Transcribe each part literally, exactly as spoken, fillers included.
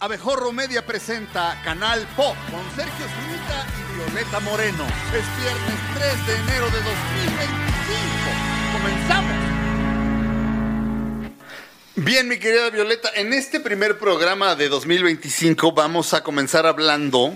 Abejorro Media presenta Canal Pop con Sergio Zurita y Violeta Moreno. Es viernes tres de enero de dos mil veinticinco. ¡Comenzamos! Bien, mi querida Violeta, en este primer programa de dos mil veinticinco vamos a comenzar hablando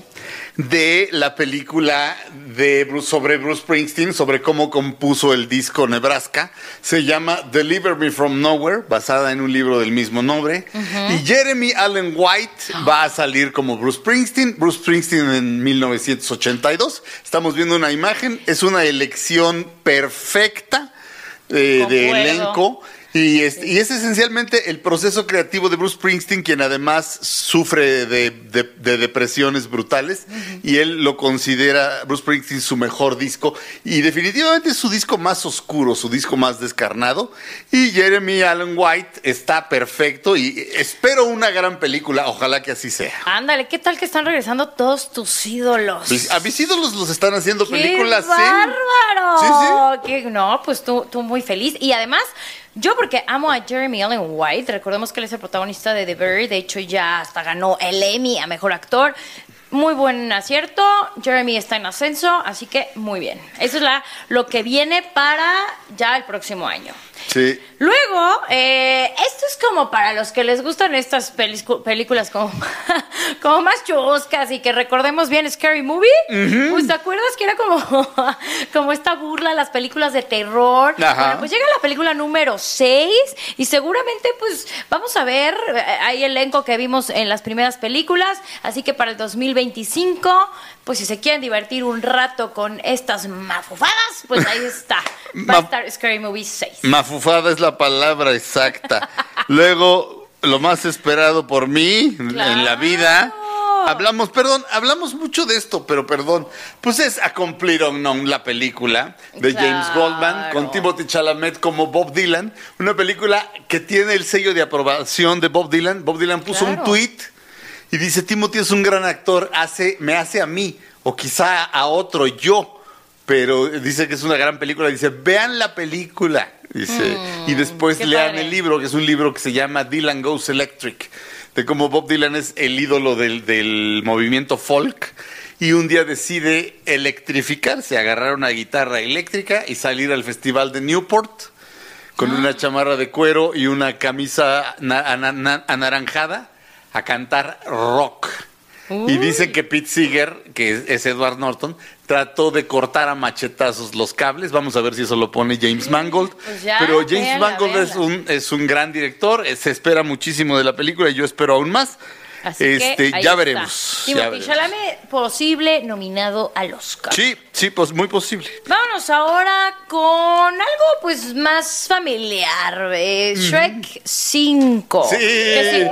de la película de Bruce, sobre Bruce Springsteen, sobre cómo compuso el disco Nebraska. Se llama Deliver Me From Nowhere, basada en un libro del mismo nombre. Uh-huh. Y Jeremy Allen White va a salir como Bruce Springsteen. Bruce Springsteen en mil novecientos ochenta y dos. Estamos viendo una imagen, es una elección perfecta eh, de elenco. Y es, y es esencialmente el proceso creativo de Bruce Springsteen, quien además sufre de, de, de depresiones brutales, uh-huh. y él lo considera, Bruce Springsteen, su mejor disco, y definitivamente es su disco más oscuro, su disco más descarnado, y Jeremy Allen White está perfecto, y espero una gran película, ojalá que así sea. Ándale, ¿qué tal que están regresando todos tus ídolos? Pues, a mis ídolos los están haciendo ¡Qué películas. ¡Qué bárbaro! Sí, sí. ¿Qué? No, pues tú, tú muy feliz, y además... Yo porque amo a Jeremy Allen White, recordemos que él es el protagonista de The Bear, de hecho ya hasta ganó el Emmy a Mejor Actor. Muy buen acierto, Jeremy está en ascenso, así que muy bien. Eso es la, lo que viene para ya el próximo año. Sí. Luego, eh, esto es como para los que les gustan estas pelicu- películas como, como más chuscas y que recordemos bien Scary Movie. Uh-huh. Pues, ¿te acuerdas que era como, como esta burla a las películas de terror? Ajá. Bueno, pues llega la película número seis y seguramente pues vamos a ver, hay elenco que vimos en las primeras películas, así que para el dos mil veinticinco, pues si se quieren divertir un rato con estas mafufadas, pues ahí está. Va a estar Scary Movie seis. Mafufada es la palabra exacta. Luego, lo más esperado por mí, claro, en la vida. Hablamos, perdón, hablamos mucho de esto, pero perdón. Pues es A Complete Unknown, la película de claro. James Goldman, con Timothy Chalamet como Bob Dylan. Una película que tiene el sello de aprobación de Bob Dylan. Bob Dylan puso claro. un tweet y dice: Timothy es un gran actor, hace, me hace a mí, o quizá a otro yo. Pero dice que es una gran película. Dice, vean la película. Dice, mm, y después lean padre. el libro, que es un libro que se llama Dylan Goes Electric, de cómo Bob Dylan es el ídolo del, del movimiento folk. Y un día decide electrificarse, agarrar una guitarra eléctrica y salir al festival de Newport con ah. una chamarra de cuero y una camisa na- ana- anaranjada a cantar rock. Uy. Y dicen que Pete Seeger, que es, es Edward Norton, trató de cortar a machetazos los cables. Vamos a ver si eso lo pone James Mangold. Pues ya, pero James véala, Mangold véala. Es, un, es un gran director. Se espera muchísimo de la película y yo espero aún más. Así este, que ya está. veremos. Timothy Chalamet, posible nominado al Oscar. Sí, sí, pues muy posible. Vámonos ahora con algo pues más familiar. Eh, mm. Shrek cinco. Sí. Que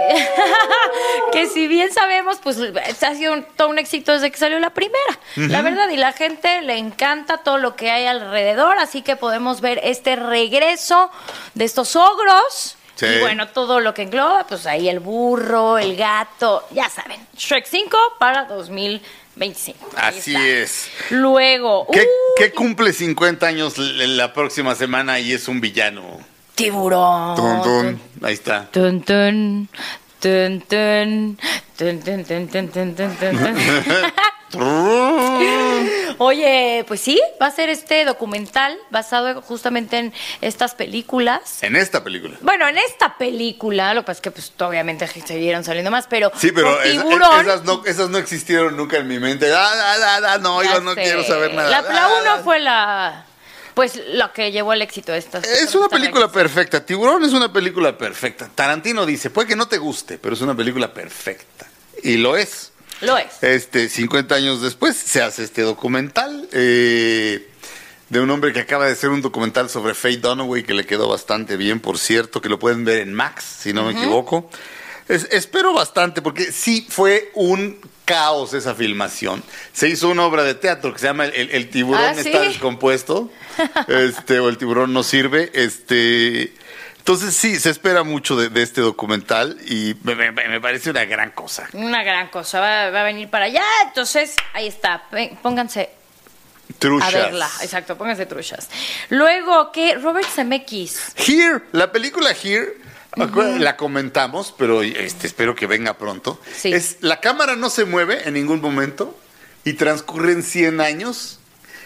si, que si bien sabemos, pues ha sido un, todo un éxito desde que salió la primera. Uh-huh. La verdad, y la gente le encanta todo lo que hay alrededor, así que podemos ver este regreso de estos ogros. Sí. Y bueno, todo lo que engloba, pues ahí el burro, el gato, ya saben. Shrek cinco para dos mil veinticinco. Así es. Luego... ¿Qué, uh, ¿Qué cumple cincuenta años la próxima semana y es un villano? Tiburón. Tun, tun. Ahí está. Tun, tun, tun, tun, tun, tun, tun, tun, tun, tun, tun. Oye, pues sí, va a ser este documental basado justamente en estas películas. En esta película. Bueno, en esta película, lo que pasa es que pues obviamente siguieron saliendo más, pero sí, pero Tiburón, esas, no, esas no existieron nunca en mi mente. Ah, ah, ah, ah, no, yo no sé. quiero saber nada. La, la uno fue la... Pues lo que llevó al éxito de estas. Es una película perfecta. Tiburón es una película perfecta. Tarantino dice, puede que no te guste, pero es una película perfecta. Y lo es. Lo es. Este, cincuenta años después se hace este documental eh, de un hombre que acaba de hacer un documental sobre Faye Dunaway, que le quedó bastante bien, por cierto, que lo pueden ver en Max, si no uh-huh. me equivoco. Es, espero bastante, porque sí fue un caos esa filmación. Se hizo una obra de teatro que se llama El, el, el tiburón ah, ¿sí? está descompuesto, este, o El tiburón no sirve, este... Entonces sí, se espera mucho de, de este documental y me, me, me parece una gran cosa. Una gran cosa, va, va a venir para allá, entonces ahí está, pónganse truchas. A verla, exacto, pónganse truchas. Luego, ¿qué? Robert Zemeckis. Here, la película Here Uh-huh. La comentamos, pero este, espero que venga pronto. Sí. Es, la cámara no se mueve en ningún momento y transcurren cien años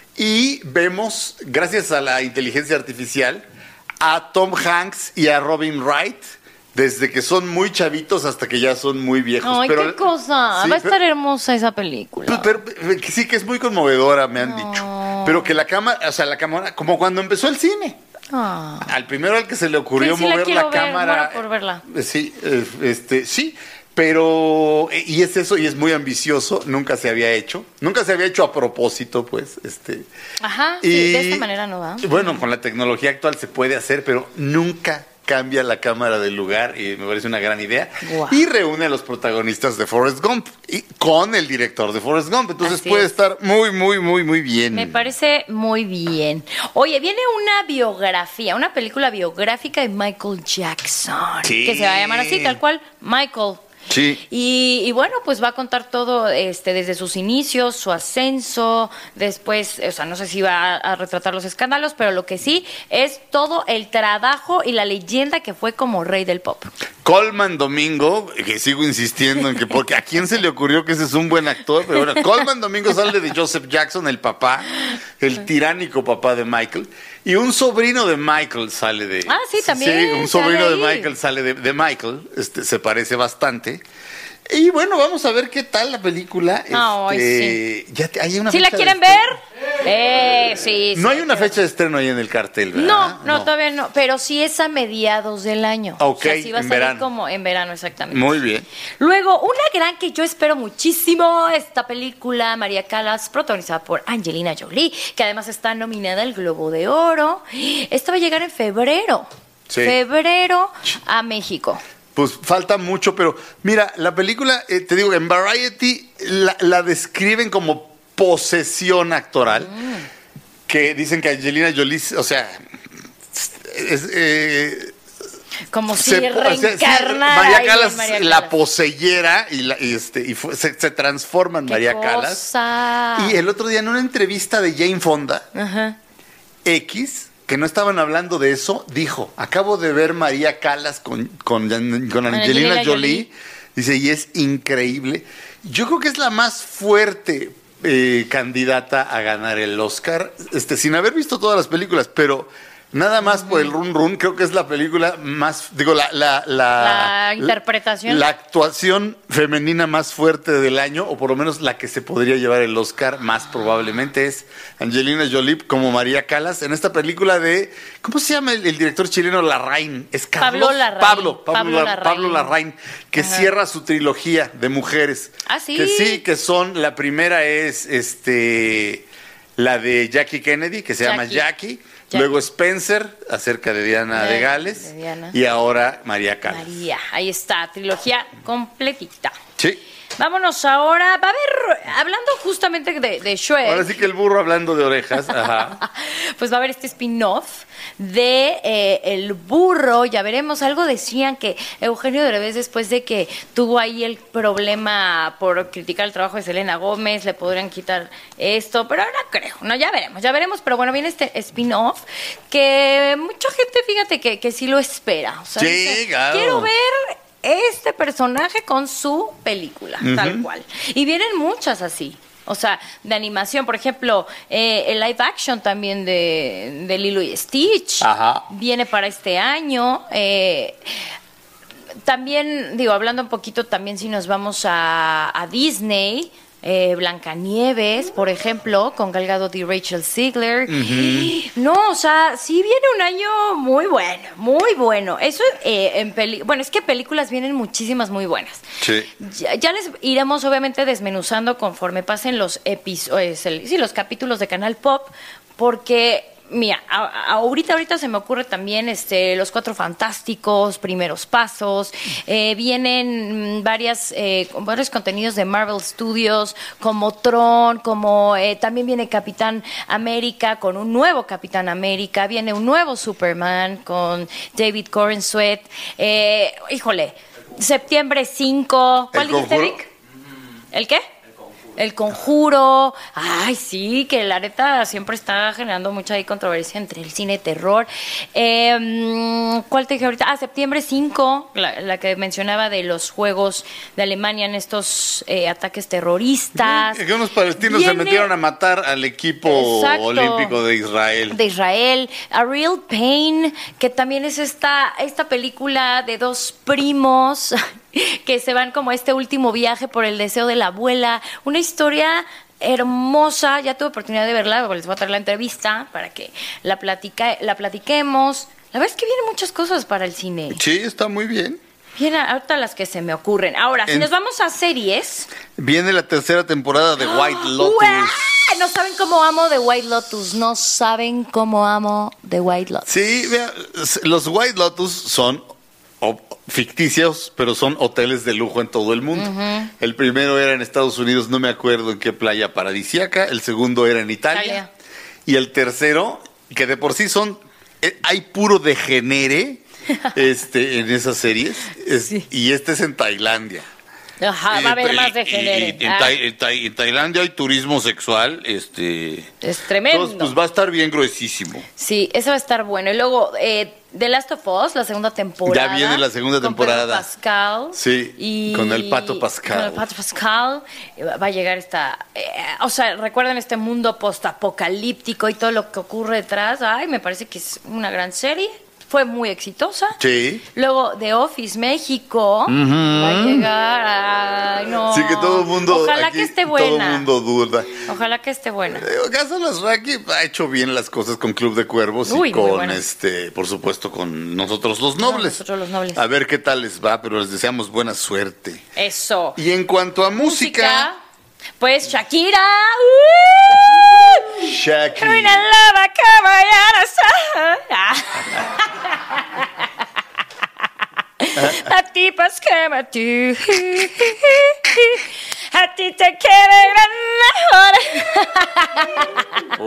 y vemos, gracias a la inteligencia artificial, a Tom Hanks y a Robin Wright desde que son muy chavitos hasta que ya son muy viejos. Ay, pero, qué cosa. sí, Va a estar pero, hermosa esa película. Pero, pero, sí, que es muy conmovedora, me han no. dicho. Pero que la cámara, o sea, la cámara, como cuando empezó el cine. Ah. Al primero al que se le ocurrió sí, sí mover la, la ver, cámara. por verla. Sí, este, sí, pero y es eso y es muy ambicioso, nunca se había hecho, nunca se había hecho a propósito, pues, este. Ajá, y, sí, de esta manera no va. Bueno, con la tecnología actual se puede hacer, pero nunca cambia la cámara del lugar y me parece una gran idea. Wow. Y reúne a los protagonistas de Forrest Gump y con el director de Forrest Gump. Entonces Así puede es. estar muy, muy, muy, muy bien. Me parece muy bien. Oye, viene una biografía, una película biográfica de Michael Jackson. Sí. Que se va a llamar así, tal cual, Michael. Sí. Y, y bueno, pues va a contar todo este desde sus inicios, su ascenso, después, o sea, no sé si va a, a retratar los escándalos, pero lo que sí es todo el trabajo y la leyenda que fue como rey del pop. Colman Domingo, que sigo insistiendo en que, porque a quién se le ocurrió que ese es un buen actor, pero bueno, Colman Domingo sale de Joseph Jackson, el papá, el tiránico papá de Michael, y un sobrino de Michael sale de... Ah, sí, también. Sí, un sobrino de Michael sale de, de Michael, este, se parece bastante. Y bueno, vamos a ver qué tal la película. Oh, este, sí. Ya te, hay una ¿Sí la quieren ver? Eh, sí, No sí, hay una pero... fecha de estreno ahí en el cartel, ¿verdad? No, no, no, todavía no, pero sí es a mediados del año. Ok, o sea, sí va a en salir verano. como en verano, exactamente. Muy bien. Luego, una gran que yo espero muchísimo, esta película, María Callas, protagonizada por Angelina Jolie, que además está nominada al Globo de Oro. Esta va a llegar en febrero. Sí. Febrero a México. Pues falta mucho, pero mira, la película, eh, te digo, en Variety la, la describen como posesión actoral, mm. que dicen que Angelina Jolie, o sea, es, eh, como si se, reencarnara. O sea, sí, María Callas María Callas la poseyera y, la, y, este, y fue, se, se transforma en ¿Qué María cosa? Callas. Y el otro día en una entrevista de Jane Fonda, uh-huh. X, que no estaban hablando de eso, dijo, acabo de ver María Callas con, con, con Angelina, Angelina Jolie, Jolie, dice, y es increíble. Yo creo que es la más fuerte eh, candidata a ganar el Oscar, este, sin haber visto todas las películas, pero nada más uh-huh. por el run run, creo que es la película más, digo, la... La, la, la interpretación. La, la actuación femenina más fuerte del año, o por lo menos la que se podría llevar el Oscar, más probablemente es Angelina Jolie como María Callas, en esta película de, ¿cómo se llama el, el director chileno? Larraín. ¿Es Carlos? Pablo Larraín. Pablo, Pablo, Pablo Larraín. Pablo Larraín, que Ajá. cierra su trilogía de mujeres. Ah, sí. Que sí, que son, la primera es este la de Jackie Kennedy, que se Jackie. llama Jackie. Jackie. Luego Spencer, acerca de Diana de, de Gales. De Diana. Y ahora María Callas. María, ahí está, trilogía completita. Sí. Vámonos ahora, va a haber, hablando justamente de, de Shrek. Ahora sí que el burro hablando de orejas. Ajá. Pues va a haber este spin-off de eh, El Burro, ya veremos, algo decían que Eugenio Derbez, después de que tuvo ahí el problema por criticar el trabajo de Selena Gómez, le podrían quitar esto, pero ahora creo, no, ya veremos, ya veremos, pero bueno, viene este spin-off que mucha gente, fíjate que, que sí lo espera. O sea, sí, dice, claro. Quiero ver este personaje con su película, uh-huh. tal cual. Y vienen muchas así. O sea, de animación, por ejemplo, eh, el live action también de, de Lilo y Stitch. Ajá. Viene para este año. Eh, también, digo, hablando un poquito, también si nos vamos a, a Disney, eh, Blancanieves, por ejemplo, con Gal Gadot y Rachel Ziegler. Uh-huh. No, o sea, sí viene un año muy bueno, muy bueno. Eso eh, en peli- bueno, es que películas vienen muchísimas muy buenas. Sí. Ya, ya les iremos obviamente desmenuzando conforme pasen los episodios, sí, los capítulos de Canal Pop, porque mira, a, a, ahorita ahorita se me ocurre también este Los Cuatro Fantásticos, Primeros Pasos, eh, vienen varias eh, varios contenidos de Marvel Studios, como Tron, como eh, también viene Capitán América con un nuevo Capitán América, viene un nuevo Superman con David Corenswet, eh, híjole, septiembre cinco, ¿cuál dijiste, Vic? ¿El qué? El Conjuro, ay sí, que la neta siempre está generando mucha ahí controversia entre el cine de terror. Eh, ¿Cuál te dije ahorita? Ah, septiembre cinco, la, la que mencionaba de los juegos de Alemania en estos eh, ataques terroristas. Que unos palestinos Viene... se metieron a matar al equipo Exacto. olímpico de Israel. De Israel. A Real Pain, que también es esta, esta película de dos primos que se van como a este último viaje por el deseo de la abuela. Una historia hermosa. Ya tuve oportunidad de verla, les voy a traer la entrevista para que la, platica, la platiquemos. La verdad es que vienen muchas cosas para el cine. Sí, está muy bien. Vienen ahorita las que se me ocurren. Ahora, en... si nos vamos a series... Viene la tercera temporada de White Lotus. ¡Uah! No saben cómo amo The White Lotus. No saben cómo amo The White Lotus. Sí, vea, los White Lotus son ficticios, pero son hoteles de lujo en todo el mundo. Uh-huh. El primero era en Estados Unidos, no me acuerdo en qué playa paradisíaca. El segundo era en Italia. Italia. Y el tercero, que de por sí son... Eh, hay puro degenere este, en esas series. Es, sí. Y este es en Tailandia. Ajá, va a haber más degenere. Y, y, y, en, ah. en, Ta- en Tailandia hay turismo sexual. Este, es tremendo. Entonces, pues va a estar bien gruesísimo. Sí, eso va a estar bueno. Y luego, eh, The Last of Us, la segunda temporada. Ya viene la segunda temporada. Con Pedro Pascal. Sí, y con el Pato Pascal. Con el Pato Pascal. Va a llegar esta... Eh, o sea, recuerden este mundo postapocalíptico y todo lo que ocurre detrás. Ay, me parece que es una gran serie. Fue muy exitosa. Sí. Luego The Office México. Uh-huh. Va a llegar. Ay, no. Sí, que todo el mundo. Ojalá aquí, que esté buena. Todo el mundo duda. Ojalá que esté buena. Caso Lasraki ha hecho bien las cosas con Club de Cuervos. Uy, y con, bueno. este, por supuesto, con Nosotros los Nobles. No, nosotros los Nobles. A ver qué tal les va, pero les deseamos buena suerte. Eso. Y en cuanto a música. música Pues Shakira. Uh, Shakira. Una lava a tipas que me tú. A ti te quieren mejor.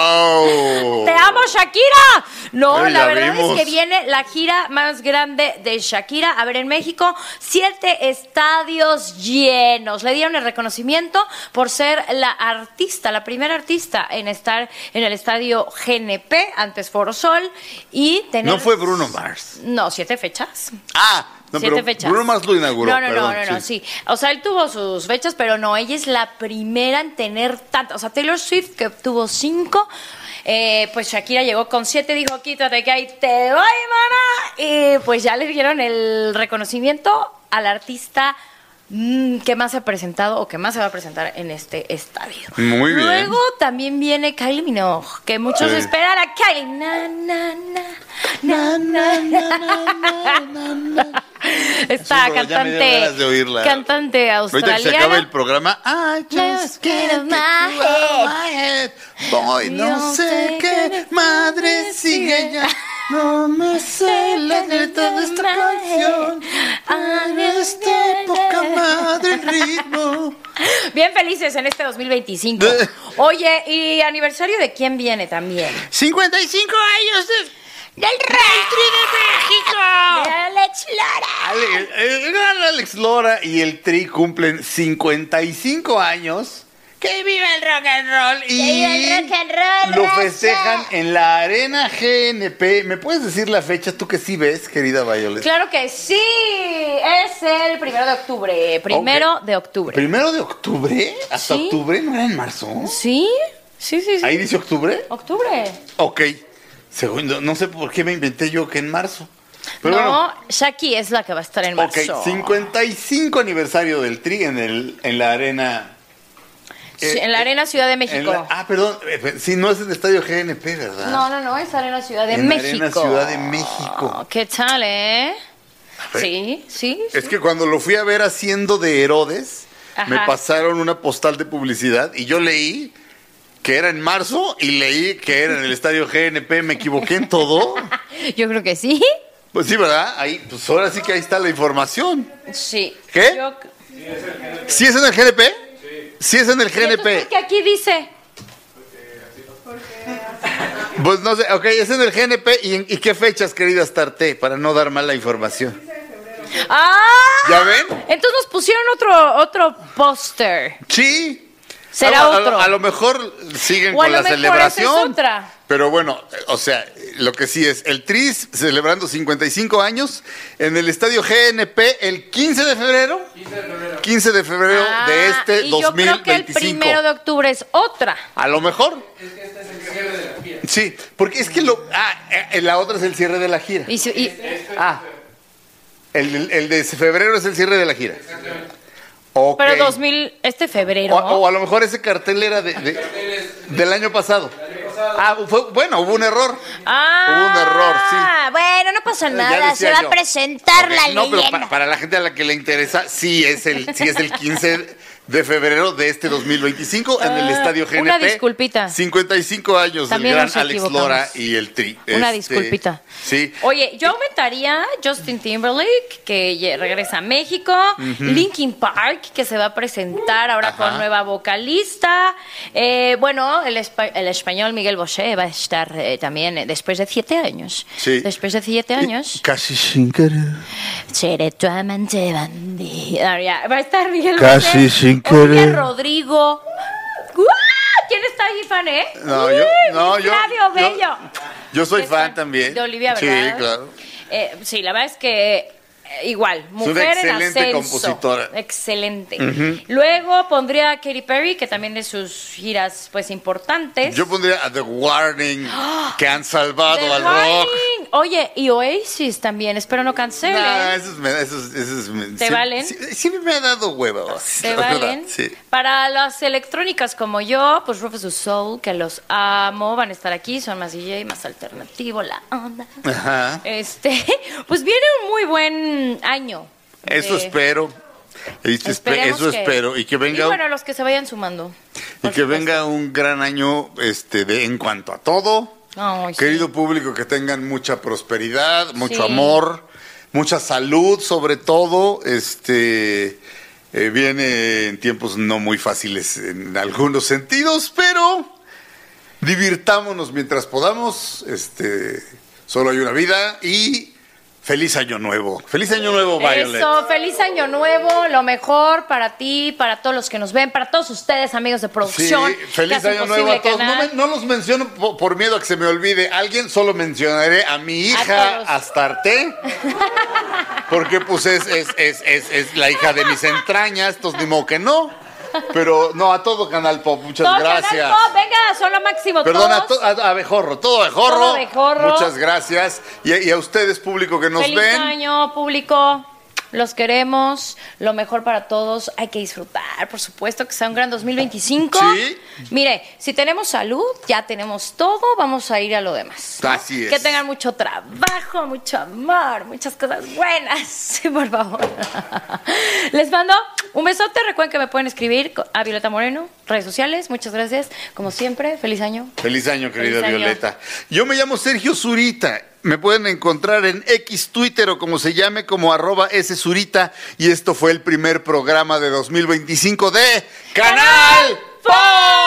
¡Wow! ¡Te amo, Shakira! No, Pero la verdad vimos. es que viene la gira más grande de Shakira. A ver, en México, siete estadios llenos. Le dieron el reconocimiento por ser la artista, la primera artista en estar en el estadio G N P, antes Foro Sol, y tener... ¿No fue Bruno Mars? No, siete fechas. Ah, no, Siete pero fechas. Bruno Mars lo inauguró. No, no, perdón, no, no, no, sí. sí. O sea, él tuvo sus fechas, pero no, ella es la primera en tener tantas. O sea, Taylor Swift, que tuvo cinco, eh, pues Shakira llegó con siete, dijo, quítate que ahí te doy, mana. Y pues ya le dieron el reconocimiento al artista mm, que más se ha presentado o que más se va a presentar en este estadio. Muy bien. Luego también viene Kylie Minogue, que muchos Sí. esperan a Kylie. Na, na, na, na, na, na, na, na, na. Esta Sí, ya me dieron ganas de cantante, oírla. cantante Ahorita que se australiana. acabe el programa. I just Get can't out get my you out of head. my head. Boy, no Yo sé sé qué que madre sigue ya. No me sé la letra de esta canción. Pero está poca madre el ritmo. Bien felices en este dos mil veinticinco. Oye, ¿y aniversario de quién viene también? cincuenta y cinco años de... ¡Del Rey de México! ¡De Alex Lora! Ale- el, el gran Alex Lora y el Tri cumplen cincuenta y cinco años. ¡Que viva el rock and roll! Y ¡Que viva el rock and roll, lo raza! festejan en la Arena G N P. ¿Me puedes decir la fecha? ¿Tú que sí ves, querida Violet? Claro que sí, es el primero de octubre. Primero Ok. de octubre. ¿Primero de octubre? ¿Hasta Sí. octubre? ¿No era en marzo? ¿Sí? Sí, sí, sí. ¿Ahí dice octubre? Octubre. Ok. Segundo, no sé por qué me inventé yo que en marzo. Pero no, bueno. Shaki es la que va a estar en Ok, marzo. cincuenta y cinco aniversario del Tri en, el, en la Arena... Sí, eh, en la Arena Ciudad de en México. la- ah, perdón. eh, Sí, no es el Estadio G N P, ¿verdad? No, no, no, es Arena Ciudad de En la México. Arena Ciudad de México. ¿Qué tal, eh? ver. Sí, sí. Es sí. que cuando lo fui a ver haciendo de Herodes, Ajá. me pasaron una postal de publicidad y yo leí que era en marzo y leí que era en el Estadio G N P. ¿Me equivoqué en todo? Yo creo que sí. Pues sí, ¿verdad? Ahí, pues ahora sí que ahí está la información. Sí. ¿Qué? Yo... ¿Sí es en el G N P? Sí. Sí es en el G N P. ¿Qué aquí dice? Pues no sé, ok, es en el G N P. ¿Y, en- y qué fechas, querida Astarte? Para no dar mala información. ¡Ah! ¿Ya ven? Entonces nos pusieron otro, otro póster. Sí. Será a, otro. A, a lo mejor siguen o a con lo la mejor celebración. esa es otra. Pero bueno, o sea, lo que sí es, el Tri celebrando cincuenta y cinco años en el estadio G N P el quince de febrero. quince de febrero. quince de febrero Ah, de este y dos mil veinticinco. yo creo que el primero de octubre es otra. A lo mejor. Es que este es el cierre de la gira. Sí, porque es que lo. Ah, eh, la otra es el cierre de la gira. Y, su- y- Ah, el, el- el de febrero es el cierre de la gira. Ok. Pero dos mil, este febrero. O, o a lo mejor ese cartel era de, de- del año pasado. Ah, fue- bueno, hubo un error. Ah, Hubo un error, sí. Bueno, no pasa Ya nada, se decía va yo. a presentar Ok, la no, pero leyenda. pa- para la gente a la que le interesa, sí es el, sí es el quince de febrero de este dos mil veinticinco en el Ah, estadio G N P. una disculpita. cincuenta y cinco años También del nos gran Alex equivocamos. Lora y el Tri. Una Este, disculpita. Sí. Oye, yo aumentaría Justin Timberlake, que ye- regresa a México, Linkin Park, que se va a presentar ahora Ajá. con nueva vocalista. Eh, bueno, el, espa- el español Miguel Bosé va a estar eh, también eh, después de siete años. Sí. Después de siete años. Casi sin querer. Seré tu amante bandida. Ah, ya, va a estar Miguel Casi Bosé, sin Olivia querer. Rodrigo. ¡Guau! ¿Quién está ahí, fan, eh? No, yo, no, yo, Flavio yo, Bello. yo soy Está- fan también. De Olivia, Sí, ¿verdad? claro. Eh, sí, la verdad es que eh, igual, una mujer en excelente ascenso. compositora. Excelente. Luego pondría a Katy Perry, que también de sus giras pues importantes. Yo pondría a The Warning, que han salvado The al Warning. rock. Oye, y Oasis también, espero no cancelen. No, esos, me- esos, esos me- ¿Te sí- valen? Sí, siempre me ha dado hueva. ¿Te la verdad, valen? Sí. Para las electrónicas como yo, pues Rufus Du Sol, que los amo, van a estar aquí, son más D J, más alternativo, la onda. Ajá. Este, pues viene un muy buen año. Eso de- espero. Eso, espe- Esperemos eso que- espero. Y que venga, Y bueno, los que se vayan sumando. y por que supuesto. venga un gran año este, de, en cuanto a todo. Ay, sí. Querido público, que tengan mucha prosperidad, mucho Sí. amor, mucha salud, sobre todo. Este eh, viene en tiempos no muy fáciles en algunos sentidos, pero divirtámonos mientras podamos. Este, solo hay una vida y feliz año nuevo. Feliz año nuevo, Violet. Eso, feliz año nuevo, lo mejor para ti, para todos los que nos ven, para todos ustedes, amigos de Sí, producción. que feliz hacen año nuevo posible a todos. No, Canal. me- no los menciono po- por, miedo a que se me olvide alguien, solo mencionaré a mi hija todos. Astarte, porque pues es, es, es, es, es la hija de mis entrañas, entonces ni modo que no. Pero no, a todo Canal Pop, muchas Todo gracias. Canal Pop, venga, son lo máximo Perdón, a, todos. to- a, a Abejorro, todo Abejorro. Todo Abejorro. Muchas gracias. Y, a- y a ustedes, público que nos Feliz ven. año, público. Los queremos, lo mejor para todos. Hay que disfrutar, por supuesto, que sea un gran dos mil veinticinco. Sí. Mire, si tenemos salud, ya tenemos todo, vamos a ir a lo demás. ¿no? Así es. Que tengan mucho trabajo, mucho amor, muchas cosas buenas. Sí, por favor. Les mando un besote. Recuerden que me pueden escribir a Violeta Moreno, redes sociales. Muchas gracias. Como siempre, feliz año. Feliz año, querida Feliz año. Violeta. Yo me llamo Sergio Zurita. Me pueden encontrar en X Twitter o como se llame, como arroba S Zurita. Y esto fue el primer programa de dos mil veinticinco de Canal Pop.